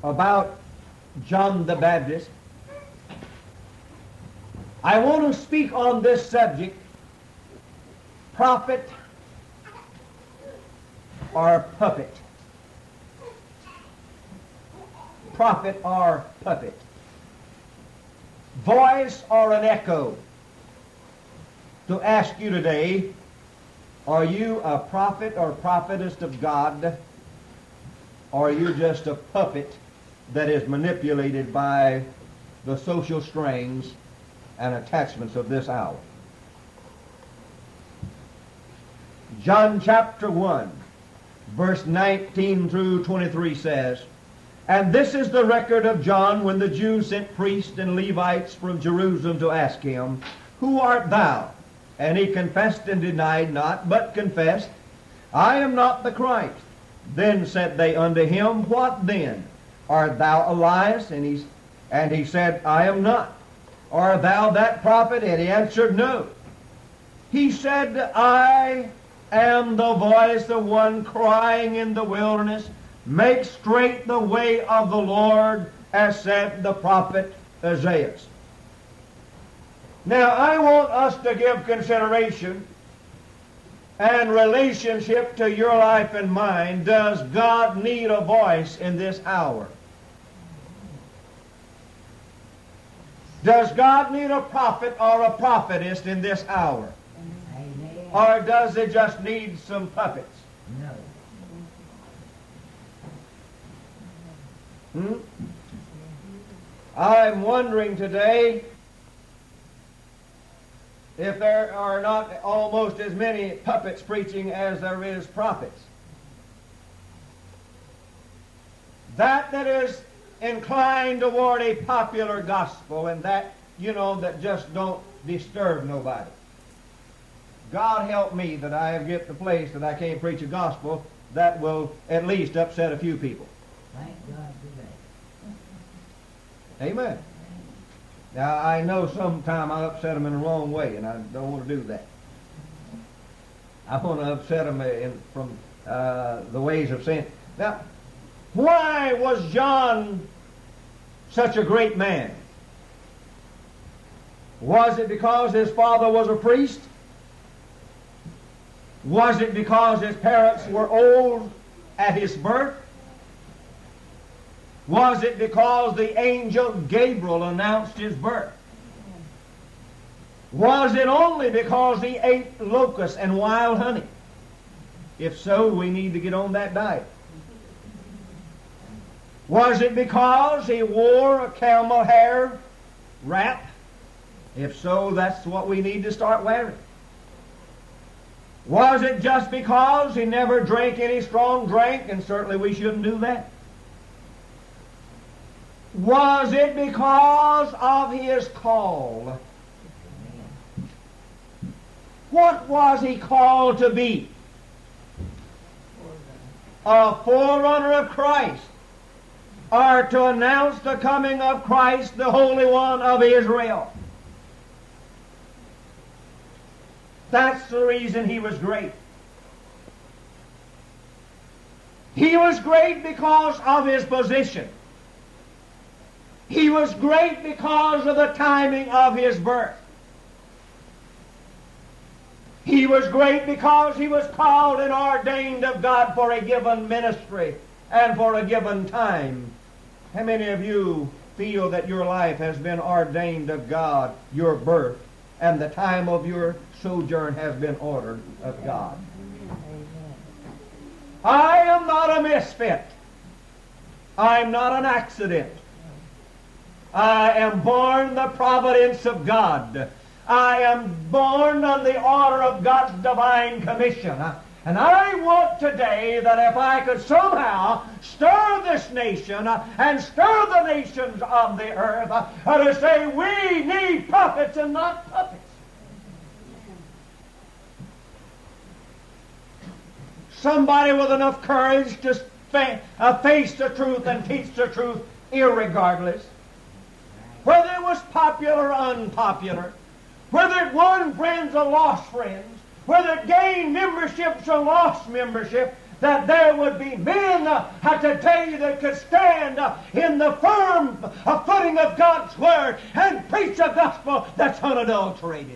about John the Baptist. I want to speak on this subject, prophet or puppet. Prophet or puppet. Voice or an echo. To ask you today, are you a prophet or prophetess of God, or are you just a puppet that is manipulated by the social strings and attachments of this hour? John chapter 1, verse 19 through 23 says, "And this is the record of John when the Jews sent priests and Levites from Jerusalem to ask him, Who art thou? And he confessed and denied not, but confessed, I am not the Christ. Then said they unto him, What then? Art thou Elias? And he said, I am not. Art thou that prophet? And he answered, No. He said, I am the voice of one crying in the wilderness, Make straight the way of the Lord, as said the prophet Isaiah." Now, I want us to give consideration and relationship to your life and mine. Does God need a voice in this hour? Does God need a prophet or a prophetess in this hour? Amen. Or does it just need some puppets? No. I'm wondering today if there are not almost as many puppets preaching as there is prophets. That is inclined toward a popular gospel, and that, that just don't disturb nobody. God help me that I have get the place that I can't preach a gospel that will at least upset a few people. Thank God for that. Amen. Now, I know sometime I upset them in the wrong way, and I don't want to do that. I want to upset them from the ways of sin. Now, why was John such a great man? Was it because his father was a priest? Was it because his parents were old at his birth? Was it because the angel Gabriel announced his birth? Was it only because he ate locusts and wild honey? If so, we need to get on that diet. Was it because he wore a camel hair wrap? If so, that's what we need to start wearing. Was it just because he never drank any strong drink? And certainly we shouldn't do that. Was it because of his call? What was he called to be? A forerunner of Christ, or to announce the coming of Christ, the Holy One of Israel. That's the reason he was great. He was great because of his position. He was great because of the timing of his birth. He was great because he was called and ordained of God for a given ministry and for a given time. How many of you feel that your life has been ordained of God, your birth, and the time of your sojourn has been ordered of God? I am not a misfit. I'm not an accident. I am born the providence of God. I am born on the order of God's divine commission. And I want today that if I could somehow stir this nation and stir the nations of the earth to say we need prophets and not puppets. Somebody with enough courage to face the truth and teach the truth irregardless. Whether it was popular or unpopular, whether it won friends or lost friends, whether it gained memberships or lost membership, that there would be men today that could stand in the firm footing of God's Word and preach a gospel that's unadulterated.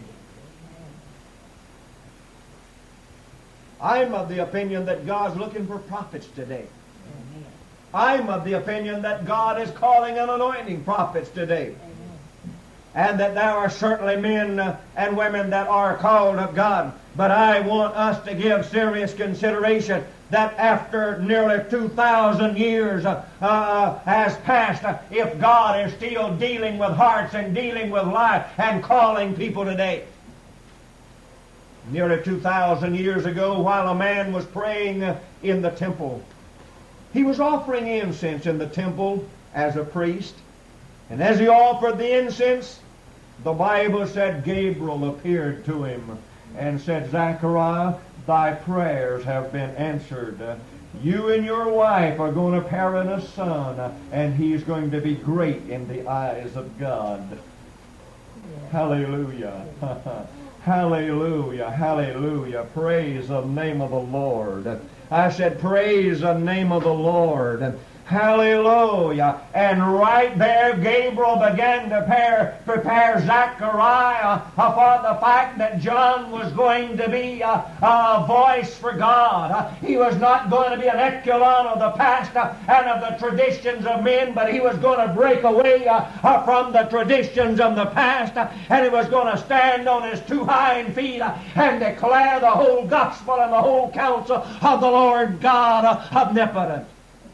I'm of the opinion that God's looking for prophets today. I'm of the opinion that God is calling and anointing prophets today. And that there are certainly men and women that are called of God. But I want us to give serious consideration that after nearly 2,000 years has passed, if God is still dealing with hearts and dealing with life and calling people today. Nearly 2,000 years ago, while a man was praying in the temple, he was offering incense in the temple as a priest. And as he offered the incense, the Bible said Gabriel appeared to him and said, Zechariah, thy prayers have been answered. You and your wife are going to parent a son, and he's going to be great in the eyes of God. Yeah. Hallelujah. Hallelujah. Hallelujah. Praise the name of the Lord. I said, praise the name of the Lord. Hallelujah. And right there, Gabriel began to prepare Zechariah for the fact that John was going to be a voice for God. He was not going to be an echelon of the past and of the traditions of men, but he was going to break away from the traditions of the past, and he was going to stand on his two hind feet and declare the whole gospel and the whole counsel of the Lord God omnipotent.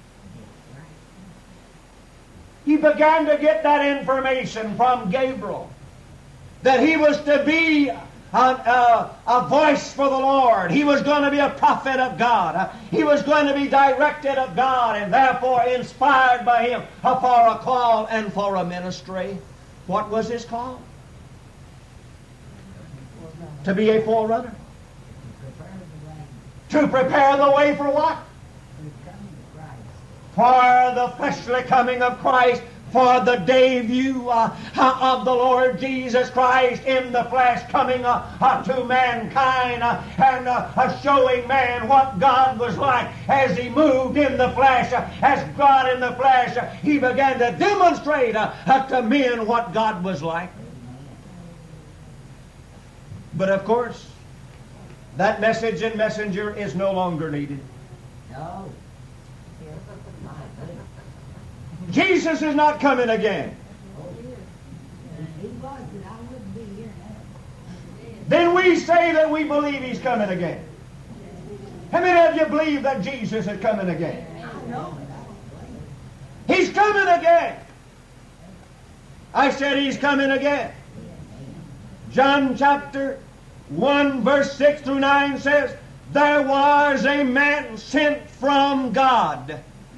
He began to get that information from Gabriel, that he was to be a voice for the Lord. He was going to be a prophet of God. He was going to be directed of God and therefore inspired by Him for a call and for a ministry. What was his call? To be a forerunner. To prepare the way for what? For the fleshly coming of Christ, for the debut of the Lord Jesus Christ in the flesh, coming to mankind and showing man what God was like as He moved in the flesh. As God in the flesh, He began to demonstrate to men what God was like. But of course, that message and messenger is no longer needed. No. Jesus is not coming again. Then we say that we believe He's coming again. How many of you believe that Jesus is coming again? He's coming again. I said He's coming again. John chapter 1 verse 6 through 9 says, there was a man sent from God.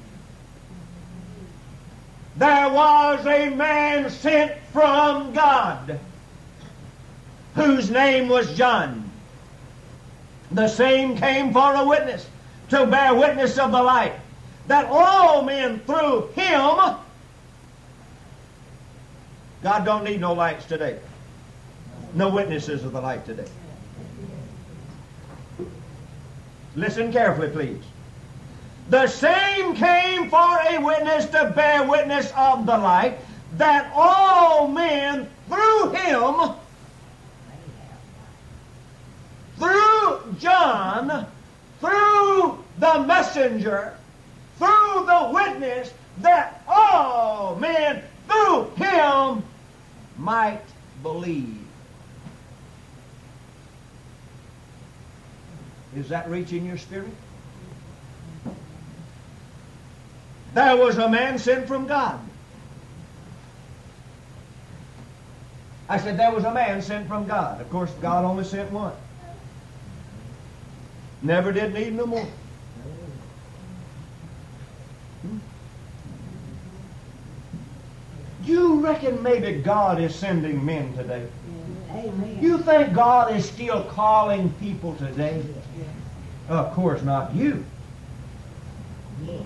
There was a man sent from God whose name was John. The same came for a witness, to bear witness of the light, that all men through him. God don't need no lights today. No witnesses of the light today. Listen carefully, please. The same came for a witness to bear witness of the light, that all men through him, through John, through the messenger, through the witness, that all men through him might believe. Is that reaching your spirit? There was a man sent from God. I said there was a man sent from God. Of course, God only sent one. Never did need no more. You reckon maybe God is sending men today? Amen. You think God is still calling people today? Of course not you. Yes.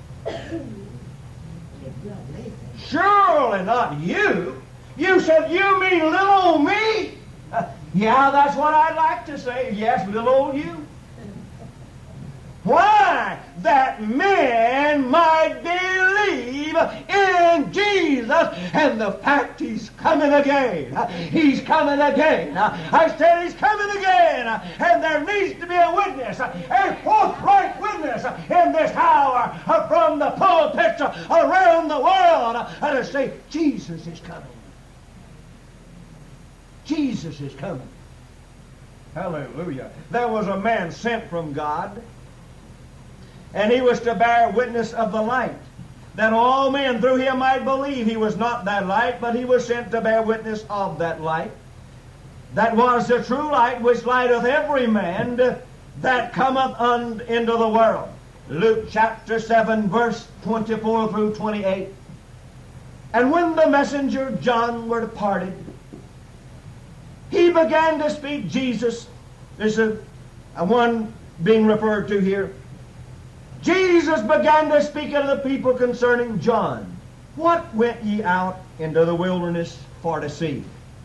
Surely not you. You said, you mean little old me? Yeah, that's what I'd like to say. Yes, little old you. Why? That men might believe in Jesus. And the fact He's coming again. He's coming again. I said He's coming again. And there needs to be a witness, a forthright witness in this hour from the pulpits around the world to say, Jesus is coming. Jesus is coming. Hallelujah. There was a man sent from God, and he was to bear witness of the light, that all men through him might believe. He was not that light, but he was sent to bear witness of that light. That was the true light, which lighteth every man that cometh into the world. Luke chapter 7, verse 24 through 28. And when the messenger John were departed, he began to speak. Jesus is the one being referred to here. Jesus began to speak unto the people concerning John. What went ye out into the wilderness for to see?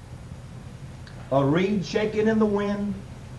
A reed shaking in the wind?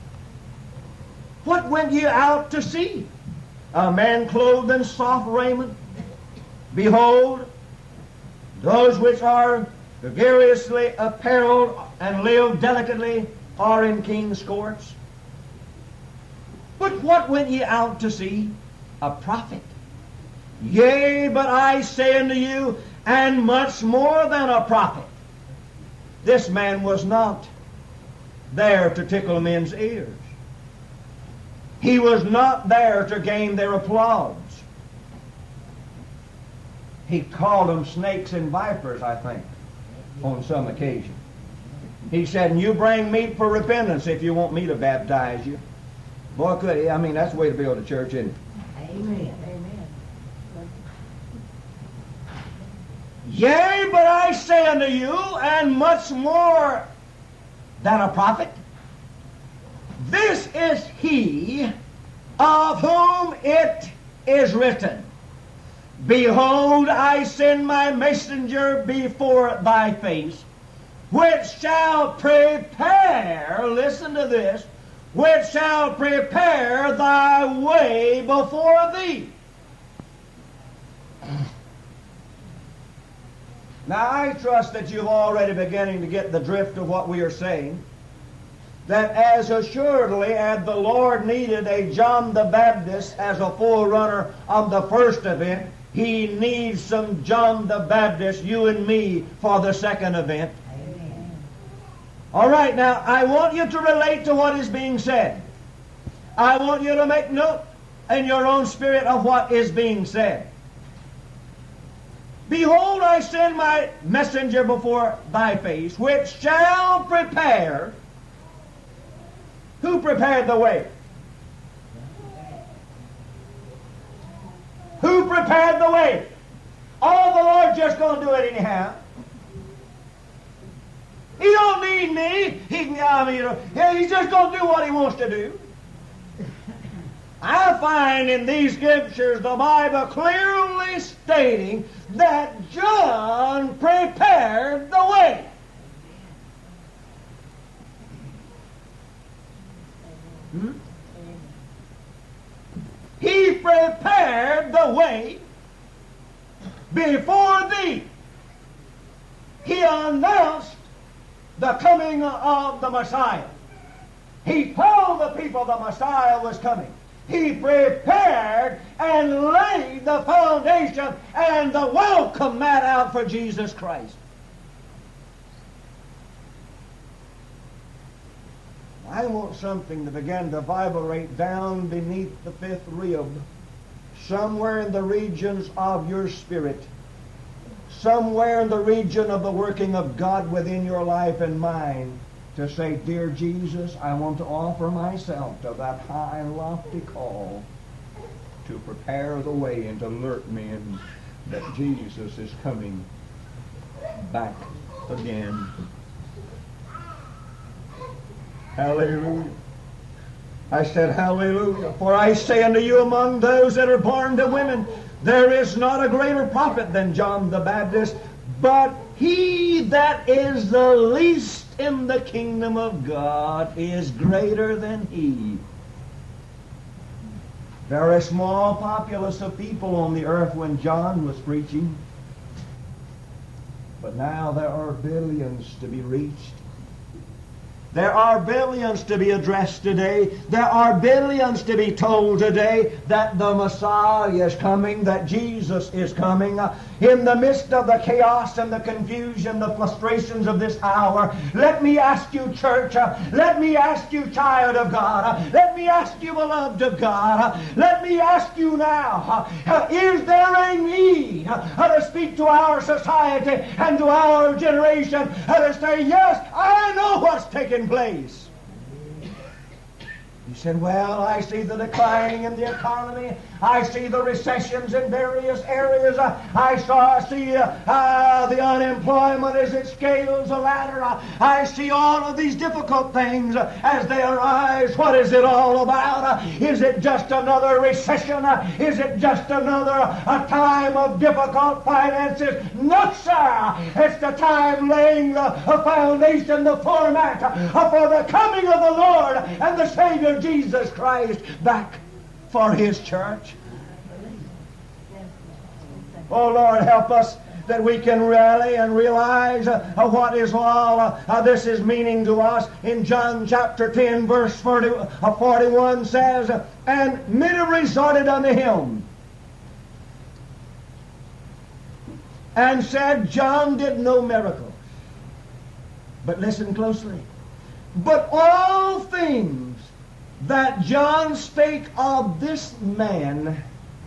What went ye out to see? A man clothed in soft raiment? Behold, those which are variously apparelled and live delicately are in king's courts. But what went ye out to see? A prophet. Yea, but I say unto you, and much more than a prophet. This man was not there to tickle men's ears. He was not there to gain their applause. He called them snakes and vipers, I think, on some occasion. He said, and you bring meat for repentance if you want me to baptize you. Boy, could he. I mean, that's the way to build a church, isn't it? Amen. Amen. Yea, but I say unto you, and much more than a prophet. This is he of whom it is written, Behold, I send my messenger before thy face, which shall prepare, listen to this, which shall prepare thy way before thee. Now, I trust that you've already beginning to get the drift of what we are saying, that as assuredly as the Lord needed a John the Baptist as a forerunner of the first event, He needs some John the Baptist, you and me, for the second event. Amen. All right, now, I want you to relate to what is being said. I want you to make note in your own spirit of what is being said. Behold, I send my messenger before thy face, which shall prepare. Who prepared the way? Who prepared the way? Oh, the Lord's just going to do it anyhow. He don't need me. He's just going to do what He wants to do. I find in these scriptures the Bible clearly stating that John prepared the way. He prepared the way before thee. He announced the coming of the Messiah. He told the people the Messiah was coming. He prepared and laid the foundation and the welcome mat out for Jesus Christ. I want something to begin to vibrate down beneath the fifth rib, somewhere in the regions of your spirit, somewhere in the region of the working of God within your life and mine, to say, Dear Jesus, I want to offer myself to that high and lofty call to prepare the way and to alert men that Jesus is coming back again. Hallelujah. I said, hallelujah. For I say unto you, among those that are born to women, there is not a greater prophet than John the Baptist, but he that is the least in the kingdom of God is greater than he. Very small populace of people on the earth when John was preaching. But now there are billions to be reached. There are billions to be addressed today. There are billions to be told today that the Messiah is coming, that Jesus is coming. In the midst of the chaos and the confusion, the frustrations of this hour, let me ask you, church, let me ask you, child of God, let me ask you, beloved of God, let me ask you now, is there a need to speak to our society and to our generation to say, yes, I know what's taking place? You said, well, I see the declining in the economy. I see the recessions in various areas. I see the unemployment as it scales a ladder. I see all of these difficult things as they arise. What is it all about? Is it just another recession? Is it just another time of difficult finances? No, sir. It's the time laying the foundation, the format for the coming of the Lord and the Savior Jesus Christ back for His church. Oh, Lord, help us that we can rally and realize what is all this is meaning to us. In John chapter 10, verse 41 says, and many resorted unto Him and said, John did no miracles. But listen closely. But all things that John spake of this man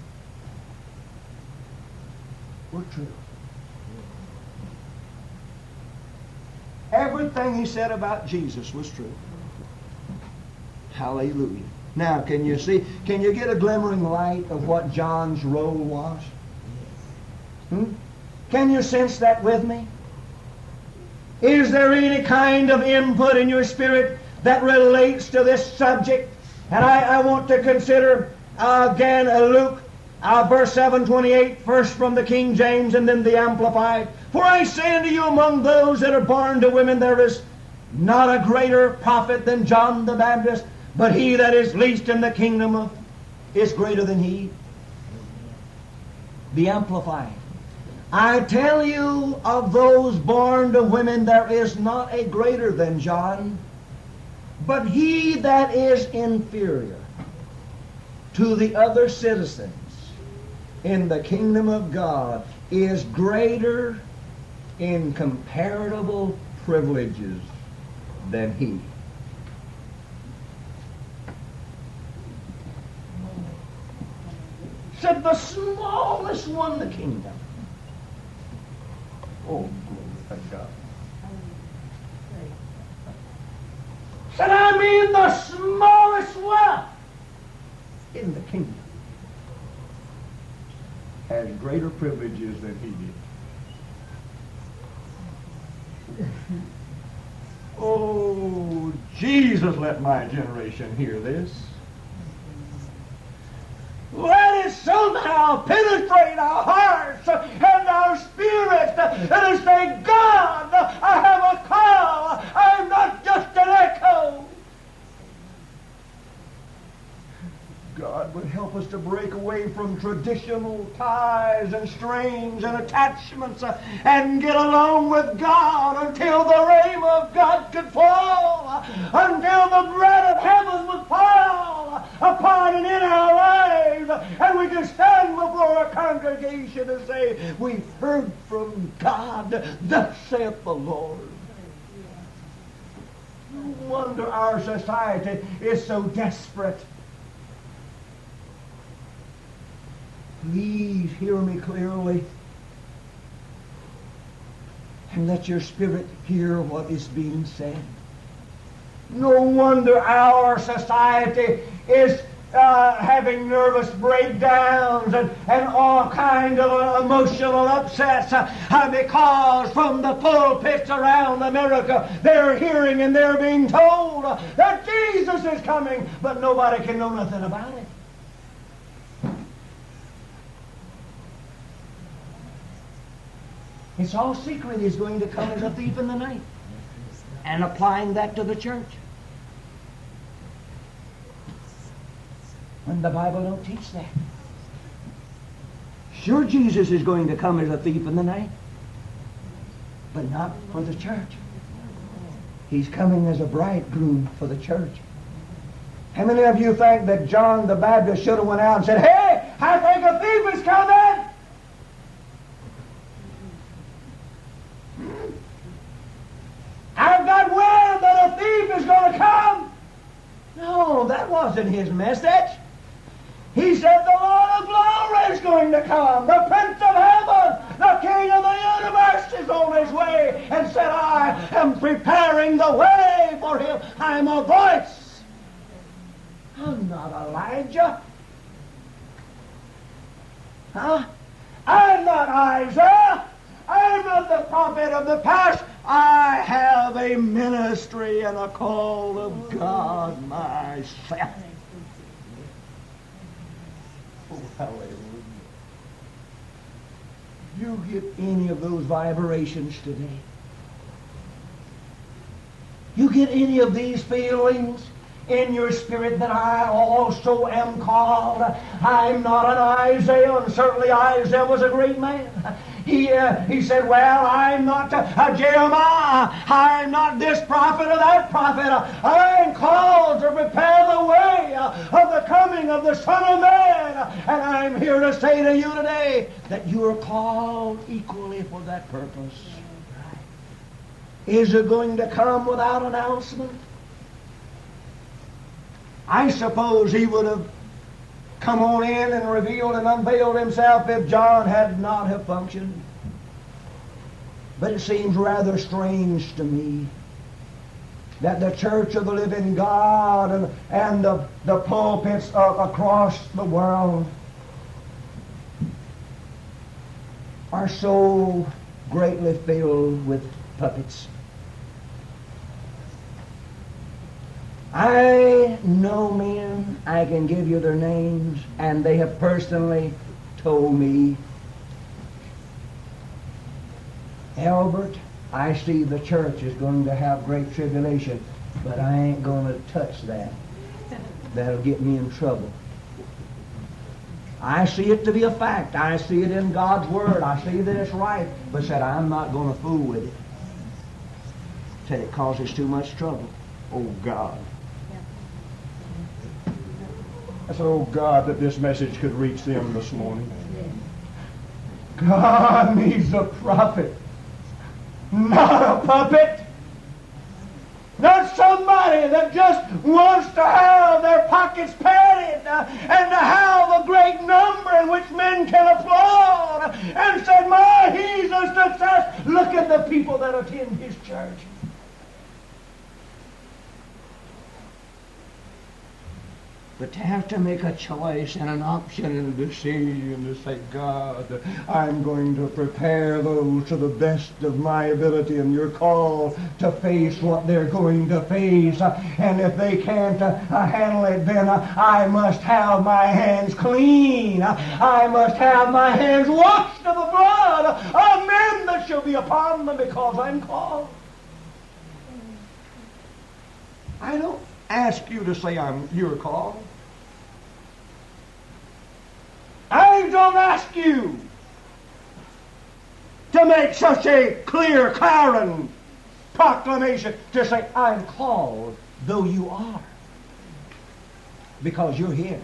were true. Everything he said about Jesus was true. Hallelujah. Now, can you see? Can you get a glimmering light of what John's role was? Can you sense that with me? Is there any kind of input in your spirit that relates to this subject? And I want to consider again Luke verse 7:28, first from the King James and then the Amplified. For I say unto you, among those that are born to women there is not a greater prophet than John the Baptist, but he that is least in the kingdom is greater than he. The Amplified. I tell you, of those born to women there is not a greater than John, but he that is inferior to the other citizens in the kingdom of God is greater in comparable privileges than he. Said the smallest one in the kingdom. Oh, glory to God. Said, I mean the smallest one in the kingdom has greater privileges than he did. Oh, Jesus, let my generation hear this. Let it somehow penetrate our hearts and our spirits and say, God, I have a call. I'm not just an echo. God would help us to break away from traditional ties and strings and attachments and get along with God until the rain of God could fall, until the bread of heaven would fall upon and in our lives, and we could stand before a congregation and say, we've heard from God, thus saith the Lord. No wonder our society is so desperate. Please hear me clearly and let your spirit hear what is being said. No wonder our society is having nervous breakdowns and all kinds of emotional upsets because from the pulpits around America they're hearing and they're being told that Jesus is coming, but nobody can know nothing about it. It's all secret. He's going to come as a thief in the night. And applying that to the church. when the Bible don't teach that. Sure, Jesus is going to come as a thief in the night, but not for the church. He's coming as a bridegroom for the church. How many of you think that John the Baptist should have went out and said, "Hey, I think a thief is coming"? I've got word that a thief is going to come. No, that wasn't his message. He said the Lord of glory is going to come. The Prince of Heaven, the King of the universe is on his way, and said, "I am preparing the way for him." I'm a voice. I'm not Elijah. Huh? I'm not Isaiah. I'm not the prophet of the past. I have a ministry and a call of God myself. Oh, hallelujah. You get any of those vibrations today? You get any of these feelings in your spirit that I also am called? I'm not an Isaiah, and certainly Isaiah was a great man. He said, "Well, I'm not Jeremiah. I'm not this prophet or that prophet. I'm called to prepare the way of the coming of the Son of Man." And I'm here to say to you today that you are called equally for that purpose. Is it going to come without announcement? I suppose he would have come on in and revealed and unveiled himself if John had not have functioned. But it seems rather strange to me that the Church of the Living God and the pulpits across the world are so greatly filled with puppets. I know men, I can give you their names, and they have personally told me, "Albert, I see the church is going to have great tribulation, but I ain't going to touch that. That'll get me in trouble. I see it to be a fact. I see it in God's Word. I see that it's right, but said, I'm not going to fool with it. Said it causes too much trouble." Oh, God. I said, "Oh, God, that this message could reach them this morning." God needs a prophet, not a puppet. Not somebody that just wants to have their pockets padded and to have a great number in which men can applaud and say, "My, he's a success. Look at the people that attend his church." But to have to make a choice and an option and a decision to say, "God, I'm going to prepare those to the best of my ability, and you're called to face what they're going to face. And if they can't handle it, then I must have my hands clean. I must have my hands washed of the blood of men that shall be upon them, because I'm called." I don't ask you to say you're called. I don't ask you to make such a clear, clarion proclamation to say, "I'm called," though you are, because you're here.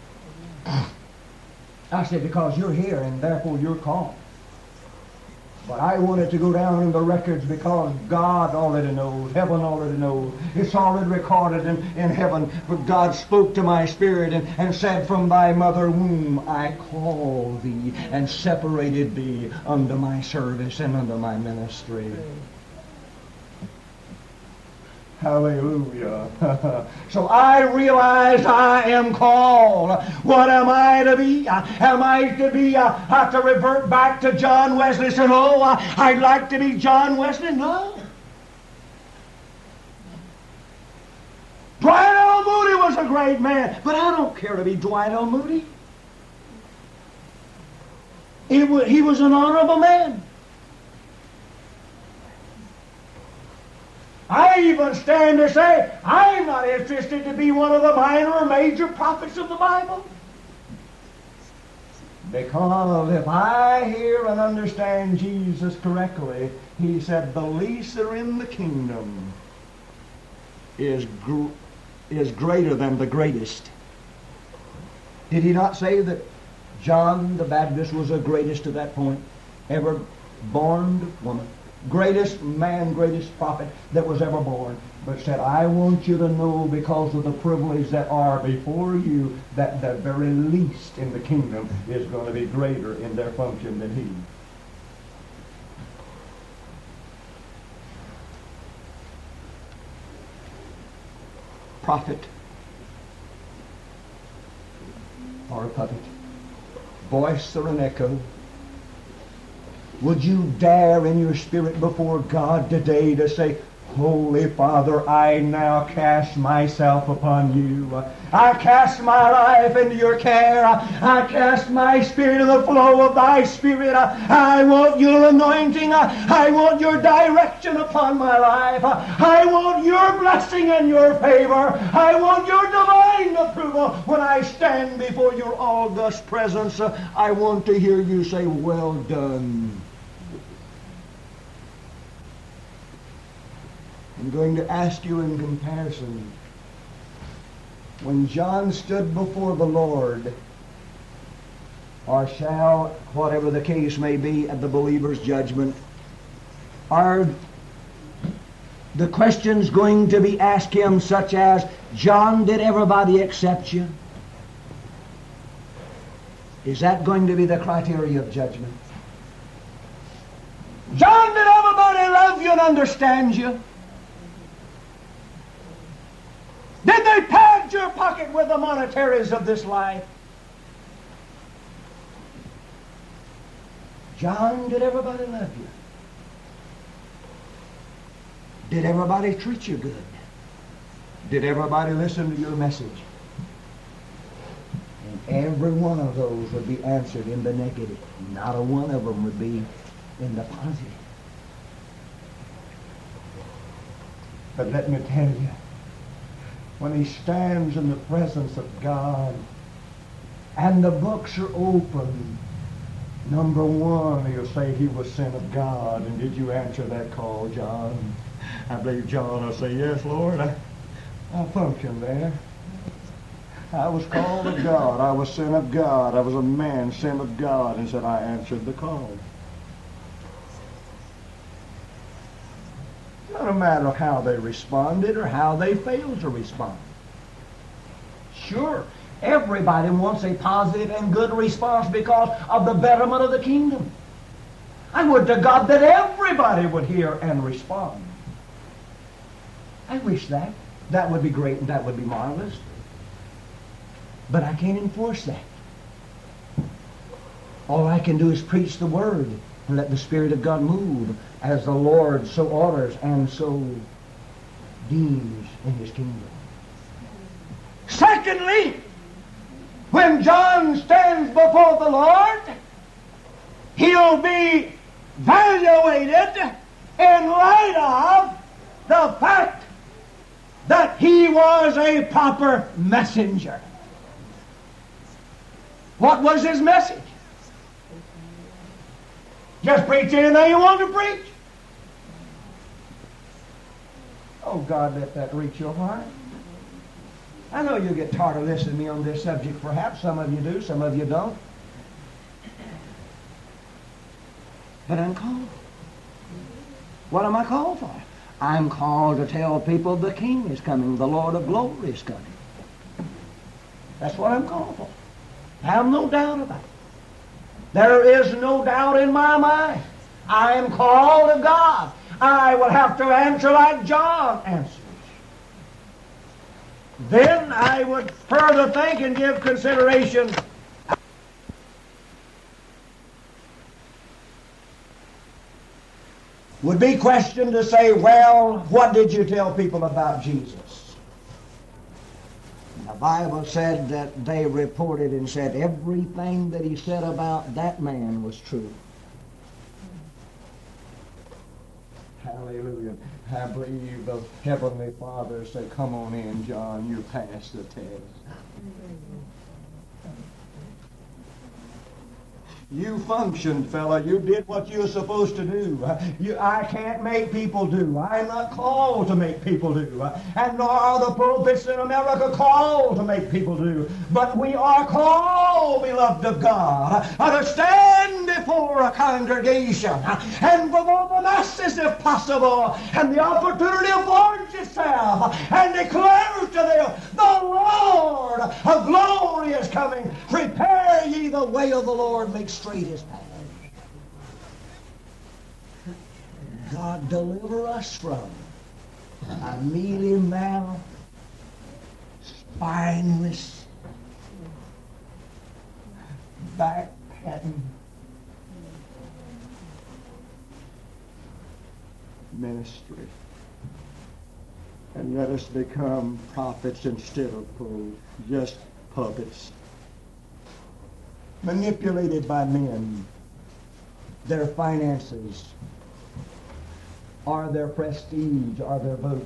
I said, because you're here, and therefore you're called. But I want it to go down in the records, because God already knows. Heaven already knows. It's already recorded in heaven. But God spoke to my spirit and said, "From thy mother womb I called thee and separated thee unto my service and unto my ministry." Hallelujah. So I realize I am called. What am I to be? Am I to be, have to revert back to John Wesley? Say, "Oh, I'd like to be John Wesley." No. Dwight L. Moody was a great man, but I don't care to be Dwight L. Moody. He was an honorable man. I I even stand to say, I'm not interested to be one of the minor or major prophets of the Bible. Because if I hear and understand Jesus correctly, he said, the least are in the kingdom is greater than the greatest. Did he not say that John the Baptist was the greatest to that point ever born woman? Greatest man, greatest prophet that was ever born. But said, I want you to know, because of the privilege that are before you, that the very least in the kingdom is going to be greater in their function than he. Prophet or a puppet, voice or an echo. Would you dare in your spirit before God today to say, Holy Father, I now cast myself upon you. I cast my life into your care. I cast my spirit in the flow of thy spirit. I want your anointing. I want your direction upon my life. I want your blessing and your favor. I want your divine approval. When I stand before your august presence, I want to hear you say, well done. I'm going to ask you in comparison. When John stood before the Lord, or shall, whatever the case may be, at the believer's judgment, are the questions going to be asked him such as, John, did everybody accept you? Is that going to be the criteria of judgment? John, did everybody love you and understand you? Did they pad your pocket with the monetaries of this life? John, did everybody love you? Did everybody treat you good? Did everybody listen to your message? And every one of those would be answered in the negative. Not a one of them would be in the positive. But let me tell you, when he stands in the presence of God and the books are open, number one, he'll say he was sent of God. And did you answer that call, John? I believe John will say, yes, Lord, I functioned there. I was called of God. I was sent of God. I was a man sent of God. And said, I answered the call. No matter how they responded or how they failed to respond. Sure, everybody wants a positive and good response because of the betterment of the kingdom. I would to God that everybody would hear and respond. I wish that. That would be great and that would be marvelous. But I can't enforce that. All I can do is preach the Word and let the Spirit of God move as the Lord so orders and so deems in His kingdom. Secondly, when John stands before the Lord, he'll be evaluated in light of the fact that he was a proper messenger. What was his message? Just preach anything you want to preach? Oh, God, let that reach your heart. I know you get tired of listening to me on this subject, perhaps. Some of you do, some of you don't. But I'm called. What am I called for? I'm called to tell people the King is coming, the Lord of glory is coming. That's what I'm called for. I have no doubt about it. There is no doubt in my mind. I am called of God. I will have to answer like John answers. Then I would further think and give consideration. Would be questioned to say, well, what did you tell people about Jesus? The Bible said that they reported and said everything that he said about that man was true. Hallelujah. I believe the Heavenly Father said, come on in, John, you passed the test. You functioned, fella. You did what you were supposed to do. I can't make people do. I'm not called to make people do. And nor are the pulpits in America called to make people do. But we are called, beloved of God, to stand before a congregation and before the masses if possible, and the opportunity affords itself, and declare to them, the Lord of glory is coming. Prepare ye the way of the Lord, make straight his path. God deliver us from a mealy mouth, spineless, back-patting ministry. And let us become prophets instead of fools, just puppets, manipulated by men, their finances, or their prestige, or their vote.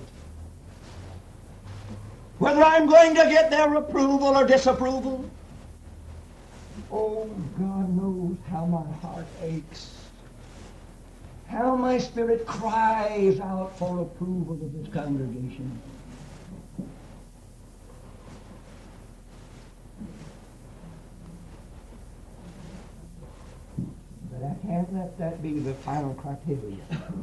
Whether I'm going to get their approval or disapproval, oh, God knows how my heart aches, how my spirit cries out for approval of this congregation. But I can't let that be the final criteria.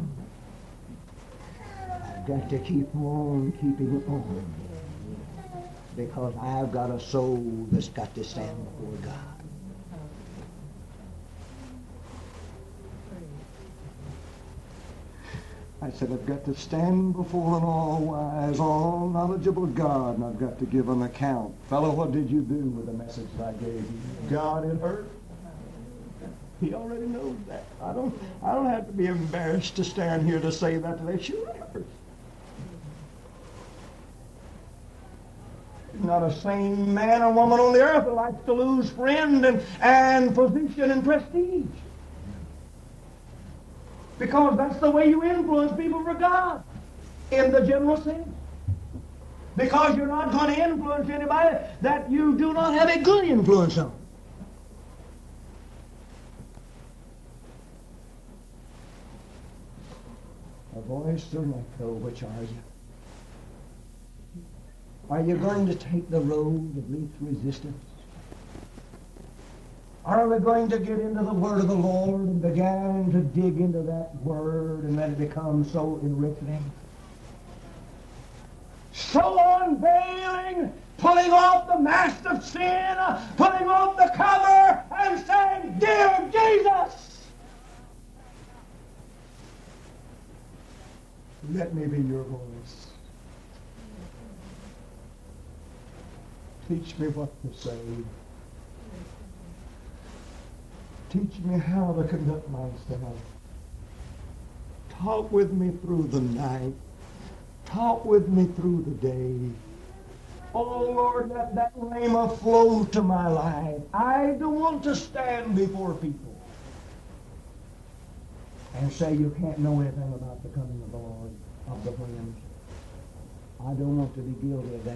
I've got to keep on keeping on, because I've got a soul that's got to stand before God. I said, I've got to stand before an all-wise, all-knowledgeable God, and I've got to give an account. Fellow, what did you do with the message I gave you? God, it hurt. He already knows that. I don't have to be embarrassed to stand here to say that today. Sure, it hurts. There's not a sane man or woman on the earth that likes to lose friend and position and prestige. Because that's the way you influence people for God, in the general sense. Because you're not going to influence anybody that you do not have a good influence on. A voice through an echo, which are you? Are you going to take the road of least resistance? Are we going to get into the Word of the Lord and begin to dig into that Word and let it become so enriching, so unveiling, pulling off the mask of sin, pulling off the cover and saying, Dear Jesus, let me be your voice. Teach me what to say. Teach me how to conduct myself. Talk with me through the night. Talk with me through the day. Oh, Lord, let that rhema flow to my life. I don't want to stand before people and say you can't know anything about the coming of the Lord, of the winds. I don't want to be guilty of that.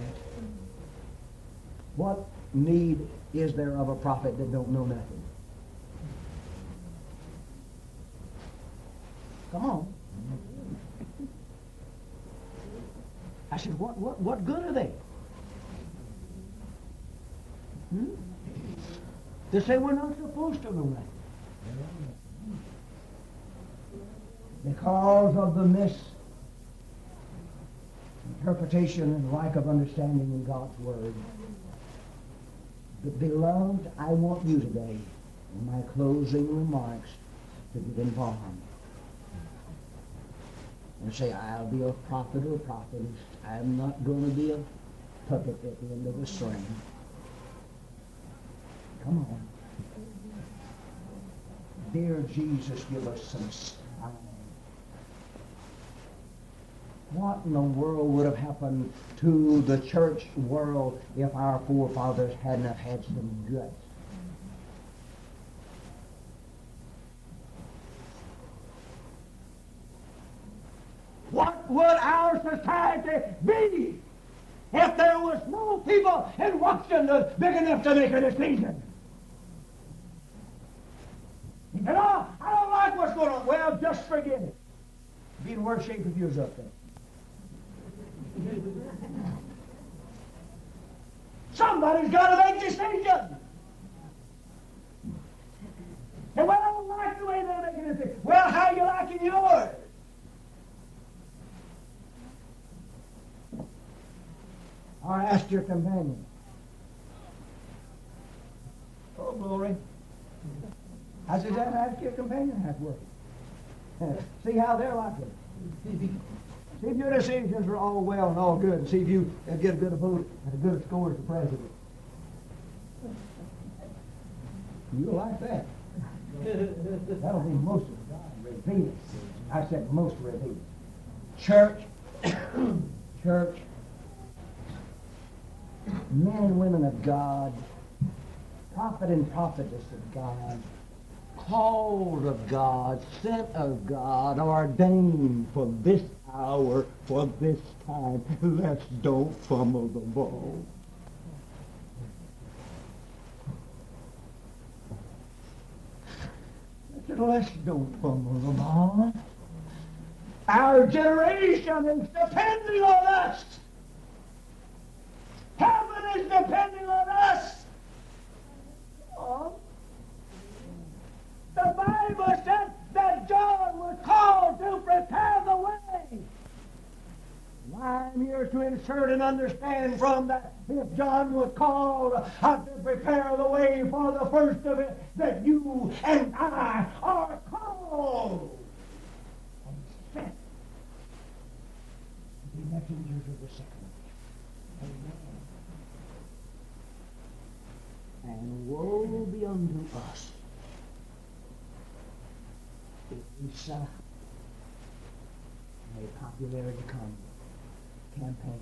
What need is there of a prophet that don't know nothing? Come on. I said, what good are they? They say we're not supposed to know that. Because of the misinterpretation and lack of understanding in God's Word. But beloved, I want you today, in my closing remarks, to get involved. And say, I'll be a prophet or a prophetess. I'm not going to be a puppet at the end of the string. Come on. Dear Jesus, give us some sign. What in the world would have happened to the church world if our forefathers hadn't have had some guts? what would our society be if there was no people in Washington big enough to make a decision? You said, oh, I don't like what's going on. Well, just forget it. Be in worse shape if you was up there. Somebody's got to make decisions. And well, I don't like the way they're making decisions. Well, how you liking yours? Or ask your companion. Oh, glory. I said, that ask your companion how it's working. See how they're like it. See if your decisions are all well and all good. And see if you get a good vote and a good score as the president. You'll like that. That'll be most revealed. I said most revealed. Church, church, men and women of God, prophet and prophetess of God, called of God, sent of God, ordained for this hour, for this time. Let's don't fumble the ball. Let's don't fumble the ball. Our generation is depending on us. Heaven is depending on us. Oh. The Bible said that John was called to prepare the way. I'm here to insert and understand from that if John was called to prepare the way for the first of it, that you and I are called and sent to be messengers of the second. Amen. And woe be unto us if we set up a popularity campaign.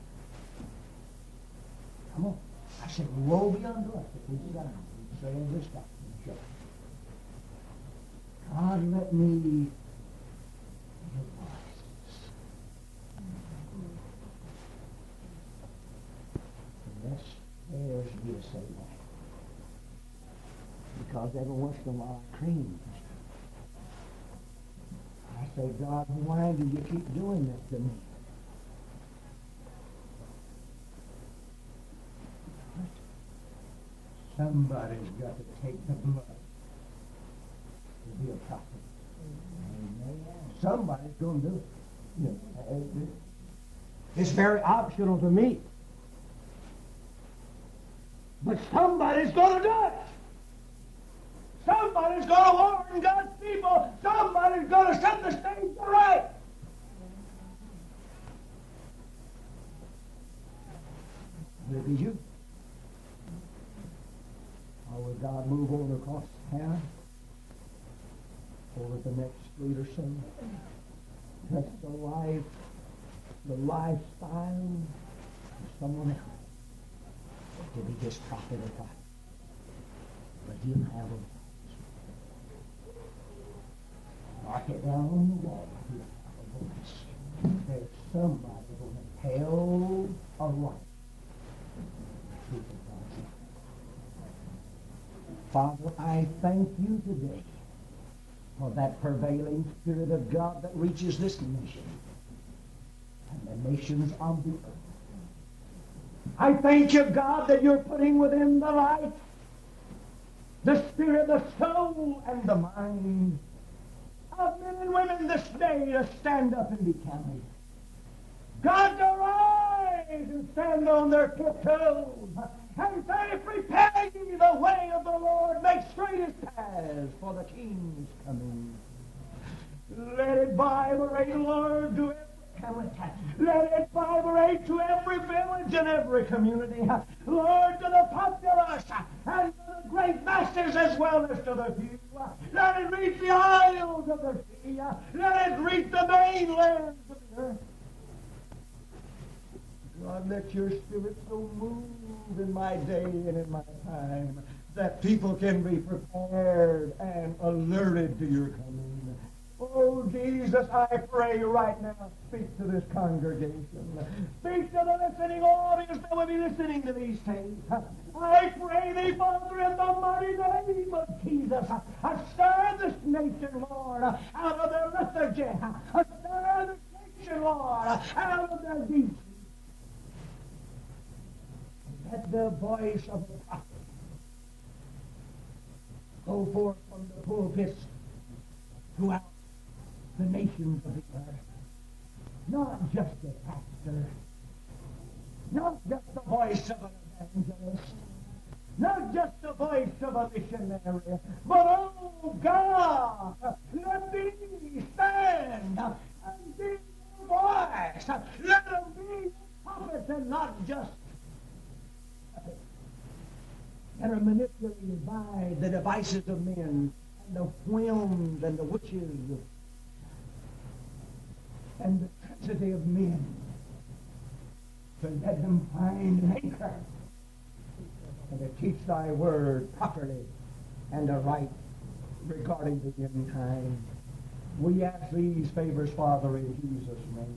Come on. I said, woe be unto us if we set up and say this stuff in the church. God, let me be your voices. And this bears me to say that. Because every once in a while I cringe. I say, God, why do you keep doing this to me? Somebody's got to take the blood to be a prophet. Amen. Somebody's going to do it. It's very optional to me. But somebody's going to do it. Somebody's going to warn God's people. Somebody's going to set the stage right. Will it be you? Or will God move over across town? Over the next street or so? Touch the lifestyle of someone else to be his prophet or prophet. But he'll have a mark it down on the wall. There's somebody going to tell a right. Father, I thank you today for that prevailing Spirit of God that reaches this nation and the nations of the earth. I thank you, God, that you're putting within the life the spirit, the soul, and the mind of men and women this day to stand up and be counted. God, to rise and stand on their tiptoes and say, prepare ye the way of the Lord, make straight his paths, for the King's coming. Let it vibrate, Lord, to every county. Let it vibrate to every village and every community. Lord, to the populace and to the great masses as well as to the few. Let it reach the isles of the sea. Let it reach the mainlands of the earth. God, let your Spirit so move in my day and in my time that people can be prepared and alerted to your coming. Oh, Oh, Jesus, I pray right now, speak to this congregation. Speak to the listening audience that will be listening to these tapes. I pray thee, Father, in the mighty name of Jesus, stir this nation, Lord, out of their lethargy. Stir this nation, Lord, out of their deep. Let the voice of the prophet go forth from the pulpits throughout the nations of the earth. Not just a pastor, not just the voice of an evangelist, not just the voice of a missionary, but oh God, let these stand and be your voice. Let them be prophets and not just that are manipulated by the devices of men and the whims and the witches and the treachery of men, to let them find an anchor and to teach thy word properly and aright regarding the end time. We ask these favors, Father, in Jesus' name.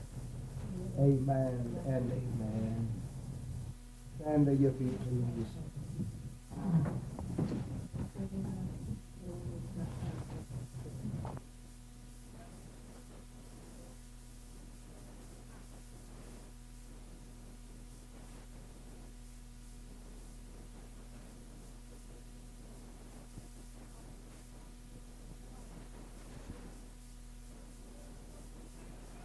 Amen and amen. Stand to your feet, please.